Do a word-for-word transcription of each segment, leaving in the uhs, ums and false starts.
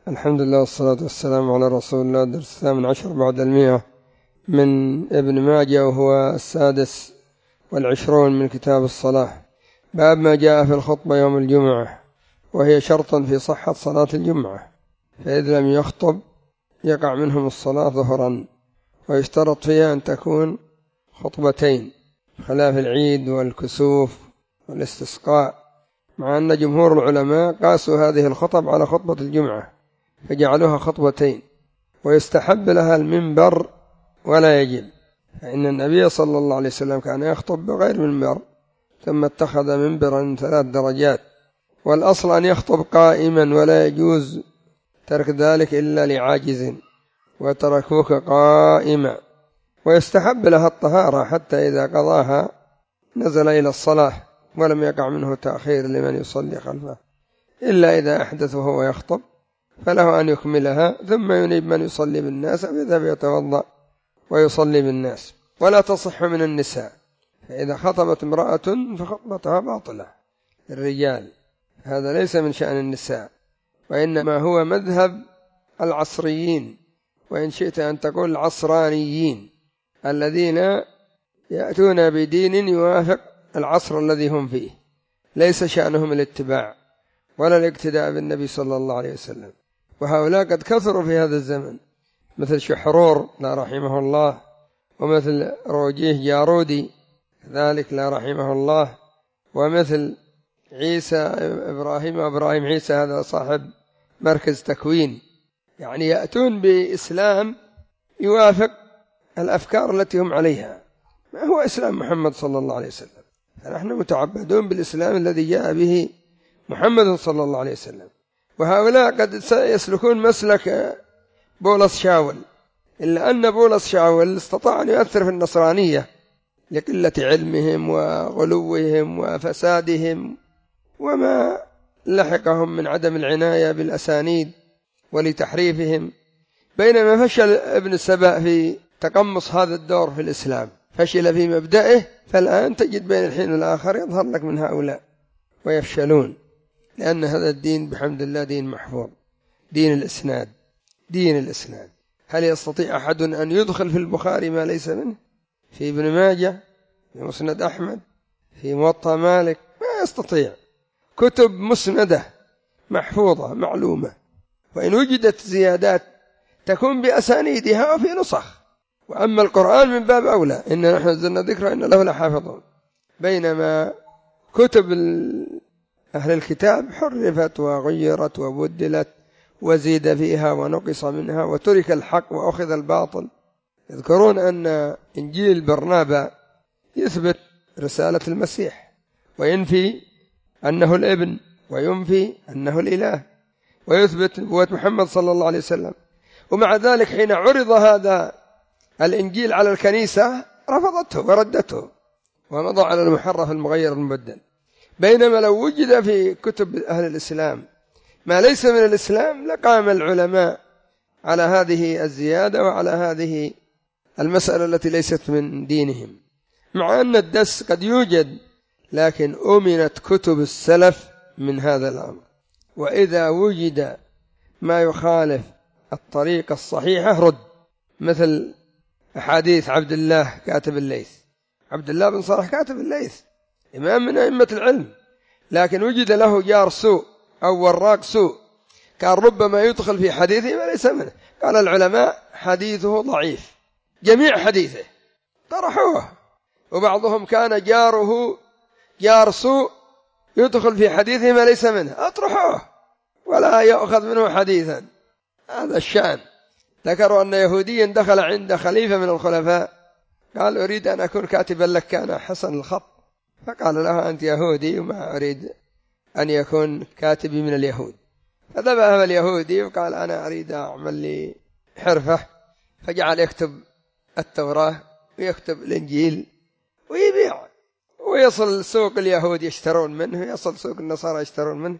الحمد لله والصلاة والسلام على رسول الله. درس الثامن عشر بعد المئة من ابن ماجه، وهو السادس والعشرون من كتاب الصلاة. باب ما جاء في الخطبة يوم الجمعة، وهي شرط في صحة صلاة الجمعة، فإذا لم يخطب يقع منهم الصلاة ظهرا، ويشترط فيها أن تكون خطبتين خلاف العيد والكسوف والاستسقاء، مع أن جمهور العلماء قاسوا هذه الخطب على خطبة الجمعة فجعلوها خطبتين، ويستحب لها المنبر ولا يجب، فإن النبي صلى الله عليه وسلم كان يخطب بغير منبر ثم اتخذ منبرا ثلاث درجات، والأصل أن يخطب قائما ولا يجوز ترك ذلك إلا لعاجز، وتركوك قائما. ويستحب لها الطهارة حتى إذا قضاها نزل إلى الصلاة ولم يقع منه تأخير لمن يصلي خلفه، إلا إذا أحدث وهو يخطب فله أن يكملها ثم ينيب من يصلي بالناس فيذهب يتوضأ ويصلي بالناس. ولا تصح من النساء، فإذا خطبت امرأة فخطبتها باطلة الرجال، هذا ليس من شأن النساء، وإنما هو مذهب العصريين، وإن شئت أن تقول العصرانيين الذين يأتون بدين يوافق العصر الذي هم فيه، ليس شأنهم الاتباع ولا الاقتداء بالنبي صلى الله عليه وسلم. وهؤلاء قد كثروا في هذا الزمن، مثل شحرور لا رحمه الله، ومثل روجيه جارودي ذلك لا رحمه الله، ومثل عيسى إبراهيم إبراهيم عيسى هذا صاحب مركز تكوين، يعني يأتون بإسلام يوافق الأفكار التي هم عليها، ما هو إسلام محمد صلى الله عليه وسلم. فنحن متعبدون بالإسلام الذي جاء به محمد صلى الله عليه وسلم. وهؤلاء قد يسلكون مسلك بولس شاول، إلا أن بولس شاول استطاع أن يؤثر في النصرانية لقلة علمهم وغلوهم وفسادهم وما لحقهم من عدم العناية بالأسانيد ولتحريفهم، بينما فشل ابن سبأ في تقمص هذا الدور في الإسلام، فشل في مبدئه، فالآن تجد بين الحين والآخر يظهر لك من هؤلاء ويفشلون، لأن هذا الدين بحمد الله دين محفوظ، دين الإسناد دين الإسناد. هل يستطيع أحد أن يدخل في البخاري ما ليس منه، في ابن ماجه، في مسند أحمد، في موطأ مالك؟ ما يستطيع. كتب مسندة محفوظة معلومة، وإن وجدت زيادات تكون بأسانيدها وفي نسخ. وأما القرآن من باب أولى، إن نحن نزلنا ذكره إن له لحافظون، بينما كتب أهل الكتاب حرفت وغيرت وبدلت وزيد فيها ونقص منها وترك الحق وأخذ الباطل. يذكرون أن إنجيل برنابا يثبت رسالة المسيح وينفي أنه الابن وينفي أنه الإله، ويثبت نبوة محمد صلى الله عليه وسلم، ومع ذلك حين عرض هذا الإنجيل على الكنيسة رفضته وردته ومضى على المحرف المغير المبدل. بينما لو وجد في كتب أهل الإسلام ما ليس من الإسلام لقام العلماء على هذه الزيادة وعلى هذه المسألة التي ليست من دينهم، مع أن الدس قد يوجد، لكن أمنت كتب السلف من هذا الأمر. وإذا وجد ما يخالف الطريقة الصحيحة رد، مثل أحاديث عبد الله كاتب الليث، عبد الله بن صالح كاتب الليث إمام من أئمة العلم، لكن وجد له جار سوء أو وراق سوء، كان ربما يدخل في حديثه ما ليس منه، قال العلماء حديثه ضعيف، جميع حديثه طرحوه. وبعضهم كان جاره جار سوء يدخل في حديثه ما ليس منه، أطرحوه ولا يأخذ منه حديثا. هذا الشأن. ذكروا أن يهوديا دخل عند خليفة من الخلفاء قال أريد أن أكون كاتبا لك، كان حسن الخط، فقال له أنت يهودي وما أريد أن يكون كاتبي من اليهود. فذهب اليهودي وقال أنا أريد أعمل لي حرفة، فجعل يكتب التوراة ويكتب الإنجيل ويبيع، ويصل سوق اليهود يشترون منه، ويصل سوق النصارى يشترون منه.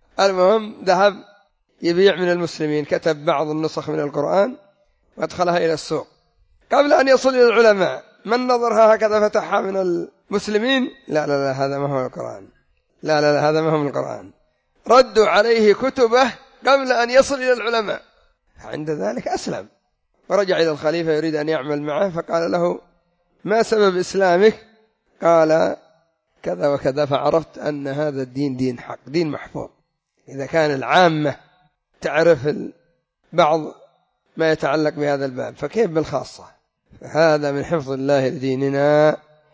المهم ذهب يبيع من المسلمين، كتب بعض النسخ من القرآن وادخلها إلى السوق قبل أن يصل إلى العلماء. من نظرها هكذا فتحها من المسلمين، لا لا لا هذا ما هو القرآن، لا لا لا هذا ما هو من القرآن. ردوا عليه كتبه قبل أن يصل إلى العلماء، عند ذلك أسلم ورجع إلى الخليفة يريد أن يعمل معه، فقال له ما سبب إسلامك؟ قال كذا وكذا، فعرفت أن هذا الدين دين حق، دين محفوظ. إذا كان العامة تعرف بعض ما يتعلق بهذا الباب، فكيف بالخاصة؟ فهذا من حفظ الله لديننا،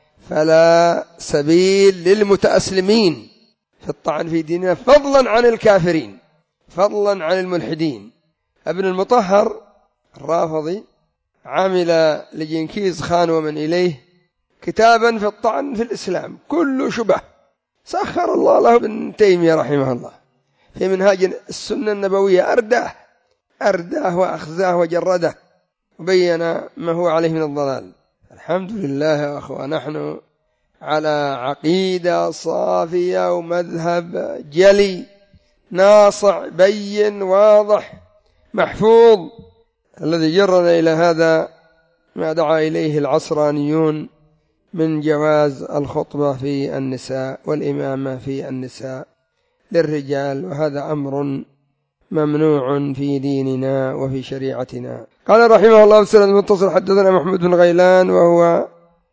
فلا سبيل للمتأسلمين في الطعن في ديننا فضلا عن الكافرين، فضلا عن الملحدين. ابن المطهر الرافضي عمل لجنكيز خان ومن إليه كتابا في الطعن في الإسلام كل شبه، سخر الله له ابن تيمية رحمه الله في منهاج السنة النبوية، أرداه أرداه وأخزاه وجرده وبين ما هو عليه من الضلال. الحمد لله يا أخوة، نحن على عقيدة صافية ومذهب جلي ناصع بين واضح محفوظ. الذي جرنا إلى هذا ما دعا إليه العصرانيون من جواز الخطبة في النساء والإمامة في النساء للرجال، وهذا أمر ممنوع في ديننا وفي شريعتنا. قال رحمه الله بسند المتصل حدثنا محمود بن غيلان وهو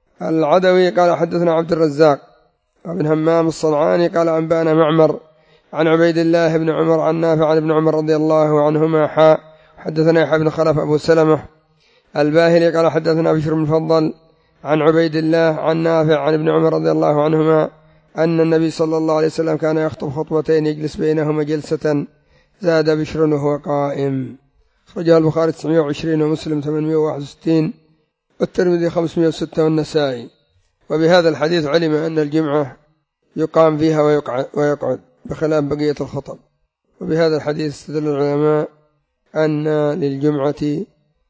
العدوي قال حدثنا عبد الرزاق وابن همام الصنعاني قال أنبأنا معمر عن عبيد الله بن عمر عن نافع عن ابن عمر رضي الله عنهما حاء حدثنا يحيى بن خلف أبو سلمة الباهلي قال حدثنا بشر بن فضل عن عبيد الله عن نافع عن ابن عمر رضي الله عنهما أن النبي صلى الله عليه وسلم كان يخطب خطبتين يجلس بينهما جلسة زاد بشر وهو قائم. رجال البخاري تسعمائة وعشرين ومسلم ثمانمائة وواحد وستين والترمذي خمسمائة وستة والنسائي. وبهذا الحديث علم أن الجمعة يقام فيها ويقعد بخلاف بقية الخطب. وبهذا الحديث استدل العلماء أن للجمعة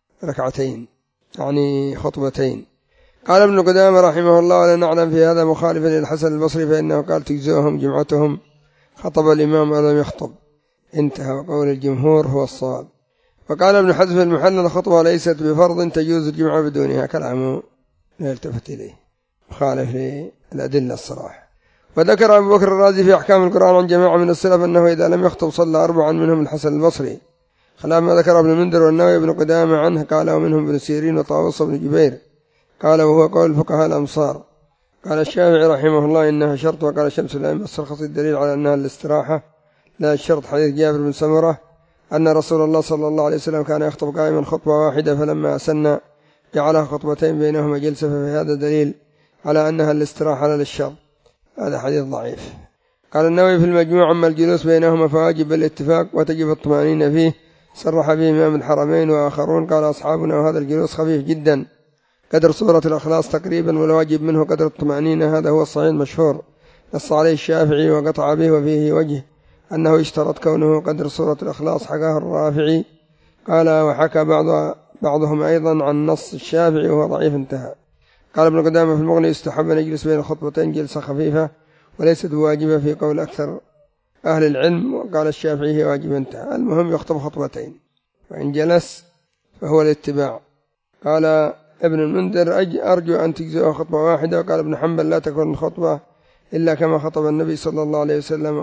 ركعتين يعني خطبتين. قال ابن قدامة رحمه الله ولا نعلم في هذا مخالفا للحسن البصري فإنه قال تجزئهم جمعتهم خطب الإمام ولم يخطب، انتهى، وقول الجمهور هو الصواب. وقال ابن حزم المحلل الخطبة ليست بفرض تجوز الجمعة بدونها، كلامه لا يلتفت إليه مخالف للأدلة الصراحة. وذكر أبو بكر الرازي في أحكام القرآن عن جماعة من السلف أنه إذا لم يخطب صلى أربعا منهم الحسن البصري، خلاف ما ذكر ابن المنذر والنووي ابن قدامة عنه قال ومنهم ابن سيرين وطاووس بن جبير قال وهو قول فقهاء الأمصار. قال الشافعي رحمه الله إنها شرط، وقال شمس الأئمة السرخسي الدليل على أنها الاستراحة لا الشرط حديث جابر بن سمرة أن رسول الله صلى الله عليه وسلم كان يخطب قائما خطبة واحدة فلما أسن جعلها خطبتين بينهما جلسة، ففي هذا دليل على أنها الاستراحة لا للشرط. هذا حديث ضعيف. قال النووي في المجموع أما الجلوس بينهما فواجب بالاتفاق وتجب الطمأنينة فيه، صرح به إمام الحرمين وآخرون. قال أصحابنا وهذا الجلوس خفيف جدا قدر سورة الإخلاص تقريبا، والواجب منه قدر الطمأنينة، هذا هو الصحيح المشهور نص عليه الشافعي وقطع به، وفيه وجه أنه اشترط كونه قدر سورة الإخلاص حكاه الرافعي. قال وحكى بعض بعضهم أيضا عن نص الشافعي وهو ضعيف، انتهى. قال ابن قدامة في المغني يستحب أن يجلس بين الخطبتين جلسة خفيفة وليست بواجبة في قول أكثر أهل العلم، وقال الشافعي هي واجبة، انتهى. المهم يخطب خطبتين، وإن جلس فهو الاتباع. قال ابن المنذر أرجو أن تجزئه خطبة واحدة. وقال ابن حنبل لا تكون الخطبة إلا كما خطب النبي صلى الله عليه وسلم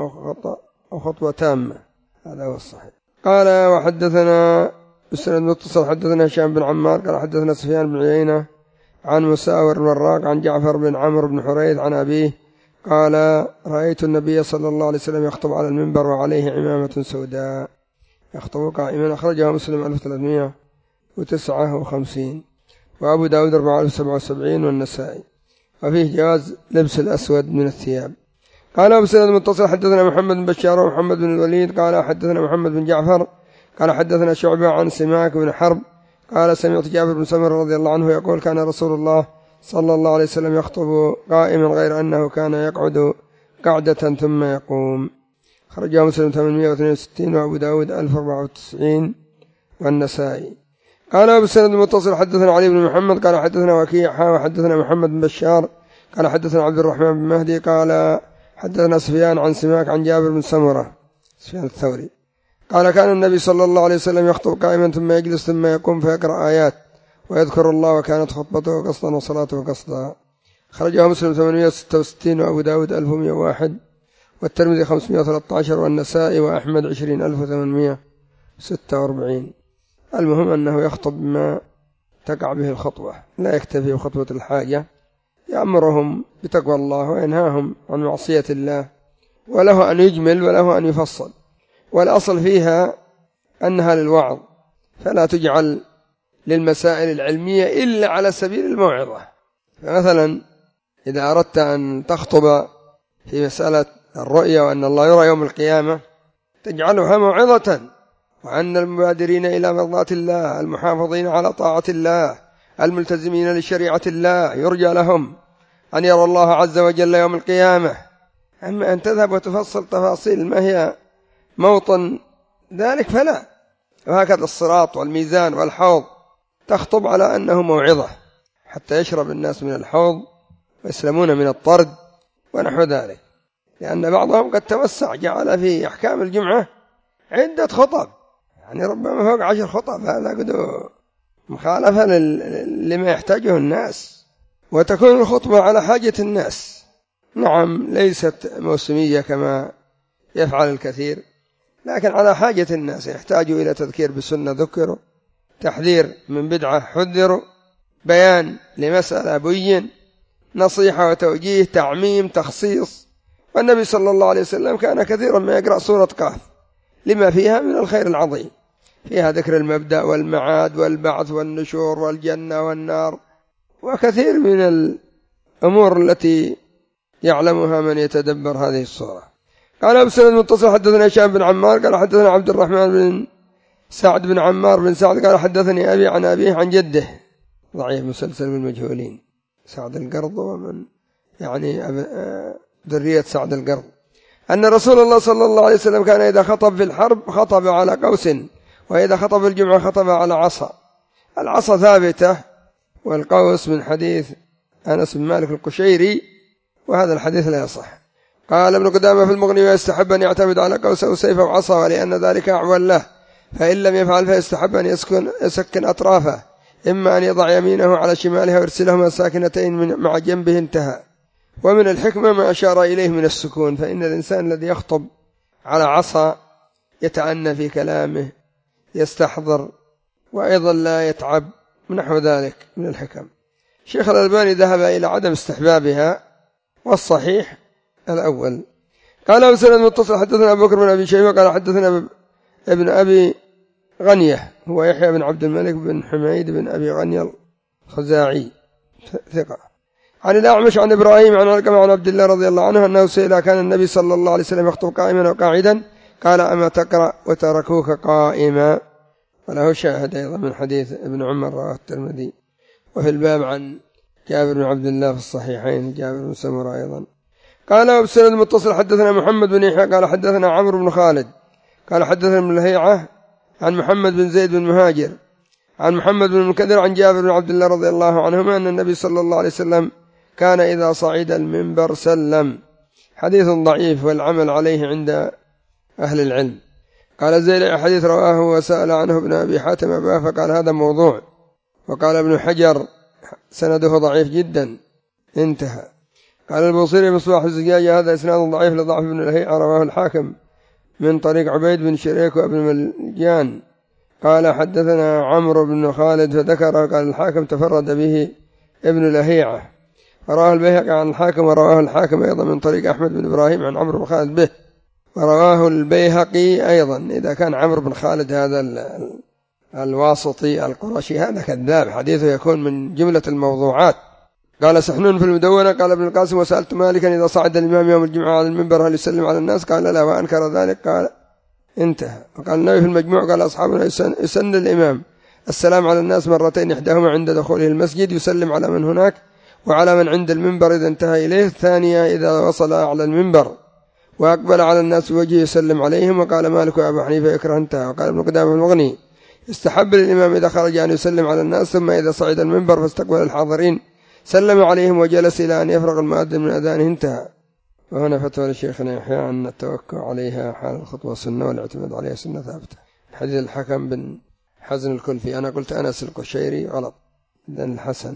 أو خطبة تامة، هذا هو الصحيح. قال وحدثنا بالسند متصل حدثنا هشام بن عمار قال حدثنا سفيان بن عيينة عن مساور الوراق عن جعفر بن عمرو بن حريث عن أبيه قال رأيت النبي صلى الله عليه وسلم يخطب على المنبر وعليه عمامة سوداء يخطب قائما. أخرجها مسلم ألف وثلاثمائة وتسعة وخمسين وأبو داود أربعة آلاف وسبعة وسبعين والنسائي. وفيه جواز لبس الأسود من الثياب. قال أبو سند المتصل حدثنا محمد بن بشار ومحمد بن الوليد قال حدثنا محمد بن جعفر قال حدثنا شعبة عن سماك بن حرب قال سمعت جابر بن سمرة رضي الله عنه يقول كان رسول الله صلى الله عليه وسلم يخطب قائما غير أنه كان يقعد قعدة ثم يقوم. خرجه مسلم ثمانمائة واثنين وستين وأبو داود ألف وأربعة وتسعين والنسائي. قال أبو سند المتصل حدثنا علي بن محمد قال حدثنا وكيع وحدثنا محمد بن بشار قال حدثنا عبد الرحمن بن مهدي قال حدثنا سفيان عن سماك عن جابر بن سمرة سفيان الثوري قال كان النبي صلى الله عليه وسلم يخطب قائما ثم يجلس ثم يقوم فيقرأ آيات ويذكر الله وكانت خطبته قصدا وصلاته قصدا. خرجه مسلم ثمانمائة وستة وستين وأبو داود ألف ومائة وواحد والترمذي خمسمائة وثلاثة عشر والنسائي وأحمد عشرين ألف وثمانمائة وستة وأربعين. المهم أنه يخطب بما تقع به الخطبة، لا يكتفي بخطبة الحاجة، يأمرهم بتقوى الله وينهاهم عن معصية الله، وله أن يجمل وله أن يفصل، والأصل فيها أنها للوعظ، فلا تجعل للمسائل العلمية إلا على سبيل الموعظة. فمثلا إذا أردت أن تخطب في مسألة الرؤية وأن الله يرى يوم القيامة تجعلها موعظة، وأن المبادرين إلى مرضاة الله المحافظين على طاعة الله الملتزمين لشريعة الله يرجى لهم أن يرى الله عز وجل يوم القيامة. أما أن تذهب وتفصل تفاصيل ما هي موطن ذلك فلا. وهكذا الصراط والميزان والحوض تخطب على أنه موعظة حتى يشرب الناس من الحوض ويسلمون من الطرد ونحو ذلك، لأن بعضهم قد توسع جعل في أحكام الجمعة عدة خطب، يعني ربما فوق عشر خطب، هذا قد مخالفة لما يحتاجه الناس، وتكون الخطبة على حاجة الناس. نعم ليست موسمية كما يفعل الكثير، لكن على حاجة الناس، يحتاجوا إلى تذكير بسنة ذكروا، تحذير من بدعة حذروا، بيان لمسألة بين، نصيحة وتوجيه، تعميم، تخصيص. والنبي صلى الله عليه وسلم كان كثيرا ما يقرأ سورة قاف لما فيها من الخير العظيم، فيها ذكر المبدأ والمعاد والبعث والنشور والجنة والنار، وكثير من الأمور التي يعلمها من يتدبر هذه السورة. قال أبو سند المتصل حدثنا هشام بن عمار قال حدثنا عبد الرحمن بن سعد بن عمار بن سعد قال حدثني أبي عن أبيه عن جده، ضعيف مسلسل بالمجهولين، سعد القرض ومن يعني ذرية سعد القرض، أن رسول الله صلى الله عليه وسلم كان إذا خطب في الحرب خطب على قوس، وإذا خطب الجمعة خطب على عصا. العصا ثابتة، والقوس من حديث أنس بن مالك القشيري، وهذا الحديث لا يصح. قال ابن قدامة في المغني ويستحب أن يعتمد على قوس أو سيف أو عصا، ولأن ذلك أعول له، فإن لم يفعل فيستحب أن يسكن يسكن أطرافه، إما أن يضع يمينه على شمالها ويرسلهما ساكنتين مع جنبه انتهى. ومن الحكمة ما أشار إليه من السكون، فإن الإنسان الذي يخطب على عصا يتأنى في كلامه، يستحضر، وأيضا لا يتعب، ونحو ذلك من الحكم. شيخ الألباني ذهب إلى عدم استحبابها، والصحيح الأول. قال أبو سند المتصل حدثنا أبو بكر بن أبي شيبة قال حدثنا ابن أبي غنية هو يحيى بن عبد الملك بن حميد بن أبي غنية الخزاعي ثقة، عن الأعمش عن إبراهيم عن علقمة عن عبد الله رضي الله عنه أنه سئل كان النبي صلى الله عليه وسلم يخطب قائما وقاعدا قال أما تقرأ وتركوك قائما. وله شاهد أيضا من حديث ابن عمر رواه الترمذي. وفي الباب عن جابر بن عبد الله في الصحيحين جابر بن سمرة أيضا. قال أبو سند المتصل حدثنا محمد بن يحيى قال حدثنا عمرو بن خالد قال حدثنا ابن لهيعة عن محمد بن زيد بن مهاجر عن محمد بن المنكدر عن جابر بن عبد الله رضي الله عنهما أن النبي صلى الله عليه وسلم كان إذا صعد المنبر سلم. حديث ضعيف والعمل عليه عند أهل العلم. قال زيل حديث رواه وسأل عنه ابن أبي حاتم أباه فقال هذا موضوع. وقال ابن حجر سنده ضعيف جدا انتهى. قال البوصيري مصباح الزجاجة هذا إسناد ضعيف لضعف ابن لهيعة رواه الحاكم من طريق عبيد بن شريك وابن ملجان. قال حدثنا عمرو بن خالد فذكر قال الحاكم تفرد به ابن لهيعة، رواه البيهقي عن الحاكم ورواه الحاكم أيضا من طريق أحمد بن إبراهيم عن عمرو بن خالد به، ورواه البيهقي أيضا. إذا كان عمرو بن خالد هذا الواسطي القرشي هذا كذاب، حديثه يكون من جملة الموضوعات. قال سحنون في المدونة قال ابن القاسم وسألت مالكا إذا صعد الإمام يوم الجمعة على المنبر هل يسلم على الناس قال لا، وأنكر ذلك قال انتهى. وقال النبي في المجموع قال أصحابنا يسن الإمام السلام على الناس مرتين، إحداهما عند دخوله المسجد يسلم على من هناك وعلى من عند المنبر إذا انتهى إليه، الثانية إذا وصل على المنبر وأقبل على الناس بوجهه يسلم عليهم. وقال مالك وأبو حنيفة يكره انتهى. وقال ابن قدامة المغني استحب للإمام إذا خرج أن يسلم على الناس، ثم إذا صعد المنبر فاستقبل الحاضرين سلم عليهم وجلس إلى أن يفرغ المؤذن من أذانه انتهى. وهنا فتوى لشيخنا يحيى أن التوكل عليها حال الخطوة سنة والاعتماد عليها سنة ثابتة. حديث الحكم بن حزن الكلفي أنا قلت أنس القشيري غلط، إذن الحسن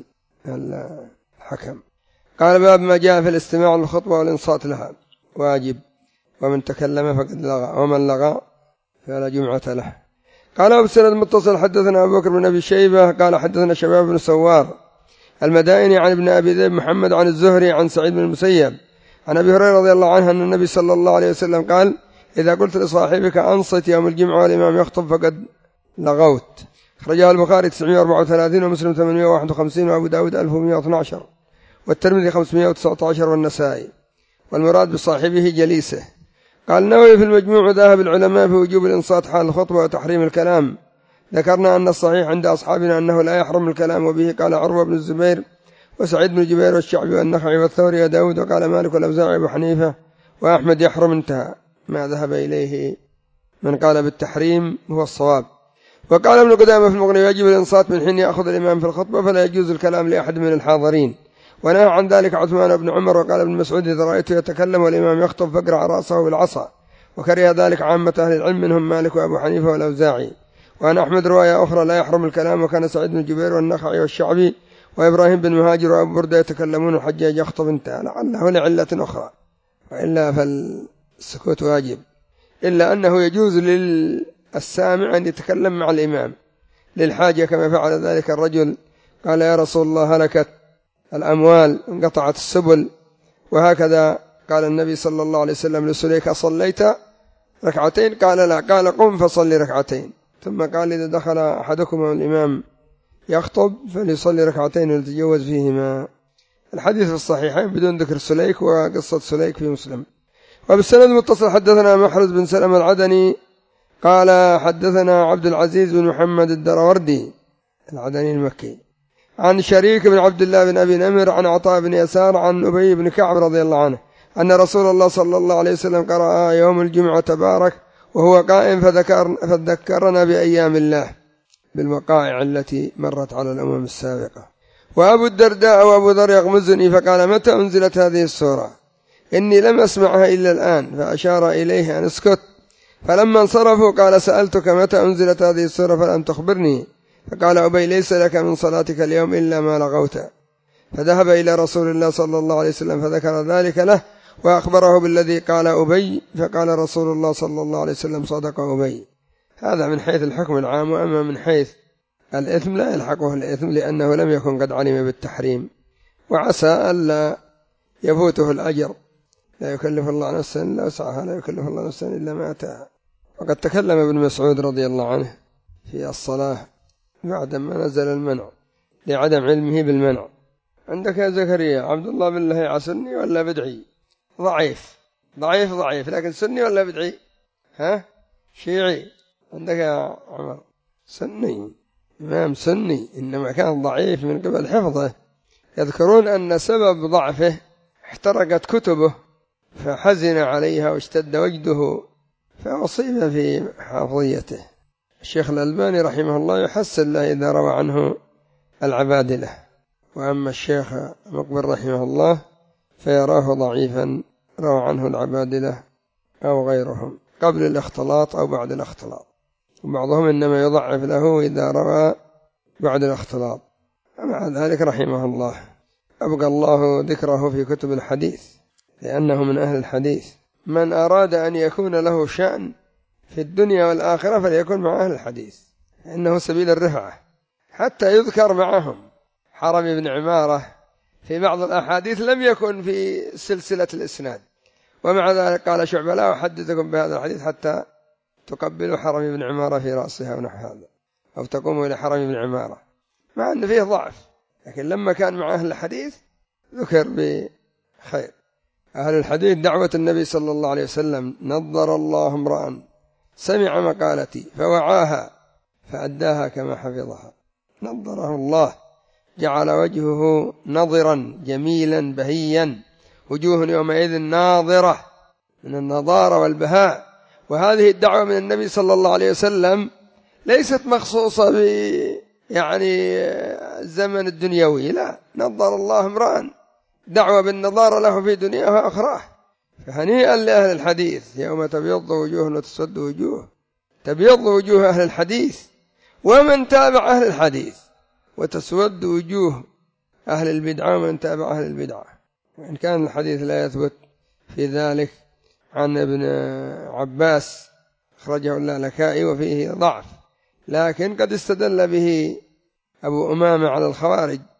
الحكم. قال باب ما جاء في الاستماع للخطبة والإنصات لها واجب. ومن تكلم فقد لغى ومن لغى فلا جمعة له. قال أبو السند المتصل حدثنا أبو بكر بن أبي شيبة قال حدثنا شباب بن سوار المدائني عن ابن أبي ذئب محمد عن الزهري عن سعيد بن المسيب عن أبي هريرة رضي الله عنه أن النبي صلى الله عليه وسلم قال إذا قلت لصاحبك أنصت يوم الجمعة والإمام يخطب فقد لغوت. أخرجه البخاري تسعمائة وأربعة وثلاثين ومسلم ثمانمائة وواحد وخمسين وأبو داود ألف ومائة واثني عشر والترمذي خمسمائة وتسعة عشر والنسائي. والمراد بصاحبه جليسه. قال النووي في المجموع ذهب العلماء في وجوب الإنصات حال الخطبة وتحريم الكلام. ذكرنا أن الصحيح عند أصحابنا أنه لا يحرم الكلام وبه قال عروة بن الزبير وسعيد بن جبير والشعبي والنخعي والثوري وداود وقال مالك والأوزاعي أبو حنيفة وأحمد يحرم. انتهى ما ذهب إليه من قال بالتحريم هو الصواب. وقال ابن قدامة في المغني يجب الإنصات من حين يأخذ الإمام في الخطبة فلا يجوز الكلام لأحد من الحاضرين. ونهى عن ذلك عثمان بن عمر. وقال ابن مسعود إذا رأيته يتكلم والإمام يخطب فاقرع رأسه بالعصا. وكره ذلك عامة أهل العلم منهم مالك وأبو حنيفة والأوزاعي. وعن أحمد رواية أخرى لا يحرم الكلام وكان سعيد بن جبير والنخعي والشعبي وإبراهيم بن مهاجر وأبو بردة يتكلمون الحجاج يخطب. انتهى لعله لعلة أخرى وإلا فالسكوت واجب إلا أنه يجوز للسامع أن يتكلم مع الإمام للحاجة كما فعل ذلك الرجل قال يا رسول الله هلكت الأموال انقطعت السبل. وهكذا قال النبي صلى الله عليه وسلم لسليك صليت ركعتين قال لا قال قم فصلي ركعتين. ثم قال إذا دخل أحدكم الإمام يخطب فليصلي ركعتين وليتجوز فيهما. الحديث في الصحيحين بدون ذكر سليك وقصة سليك في مسلم. وبالسند متصل حدثنا محرز بن سلمة العدني قال حدثنا عبد العزيز بن محمد الدروردي العدني المكي عن شريك بن عبد الله بن أبي نمر عن عطاء بن يسار عن أبي بن كعب رضي الله عنه أن رسول الله صلى الله عليه وسلم قرأ يوم الجمعة تبارك وهو قائم فذكر فذكرنا بأيام الله بالوقائع التي مرت على الأمم السابقة. وأبو الدرداء وأبو ذر يغمزني فقال متى أنزلت هذه السورة إني لم أسمعها إلا الآن فأشار إليه أن اسكت. فلما انصرفوا قال سألتك متى أنزلت هذه السورة فلم تخبرني. فقال أبي ليس لك من صلاتك اليوم إلا ما لغوت. فذهب إلى رسول الله صلى الله عليه وسلم فذكر ذلك له وأخبره بالذي قال أبي. فقال رسول الله صلى الله عليه وسلم صدق أبي. هذا من حيث الحكم العام. وأما من حيث الإثم لا يلحقه الإثم لأنه لم يكن قد علم بالتحريم وعسى ألا يفوته الأجر. لا يكلف الله نفسا إلا وسعها لا يكلف الله نفسا إلا ما أتاها. وقد تكلم ابن مسعود رضي الله عنه في الصلاة بعدما نزل المنع لعدم علمه بالمنع. عندك يا زكريا عبد الله بالله سني ولا بدعي؟ ضعيف ضعيف ضعيف لكن سني ولا بدعي؟ ها شيعي. عندك يا عمر سني إمام سني إنما كان ضعيف من قبل حفظه. يذكرون أن سبب ضعفه احترقت كتبه فحزن عليها واشتد وجده فأصيب في حافظيته. الشيخ الألباني رحمه الله يحسن له إذا روى عنه العبادلة. وأما الشيخ مقبل رحمه الله فيراه ضعيفا روى عنه العبادلة أو غيرهم قبل الاختلاط أو بعد الاختلاط. وبعضهم إنما يضعف له إذا روى بعد الاختلاط. ومع ذلك رحمه الله أبقى الله ذكره في كتب الحديث لأنه من أهل الحديث. من أراد أن يكون له شأن في الدنيا والآخرة فليكن مع أهل الحديث إنه سبيل الرفعة. حتى يذكر معهم حرمي بن عمارة في بعض الأحاديث لم يكن في سلسلة الإسناد. ومع ذلك قال شعبة لا أحدثكم بهذا الحديث حتى تقبلوا حرمي بن عمارة في رأسها ونحو هذا أو تقوموا إلى حرمي بن عمارة مع أن فيه ضعف. لكن لما كان مع أهل الحديث ذكر بخير. أهل الحديث دعوة النبي صلى الله عليه وسلم نظر الله امرأ سمع مقالتي فوعاها فأداها كما حفظها. نظره الله جعل وجهه نظرا جميلا بهيا وجوه يومئذ ناظرة من النضارة والبهاء. وهذه الدعوة من النبي صلى الله عليه وسلم ليست مخصوصة ب يعني الزمن الدنيوي لا. نظر الله امرأ دعوة بالنظارة له في دنياه وآخراه. فهنيئا لأهل الحديث يوم تبيض وجوه وتسود وجوه. تبيض وجوه أهل الحديث ومن تابع أهل الحديث وتسود وجوه أهل البدعة ومن تابع أهل البدعة. وإن كان الحديث لا يثبت في ذلك عن ابن عباس أخرجه اللالكائي وفيه ضعف، لكن قد استدل به أبو أمامة على الخوارج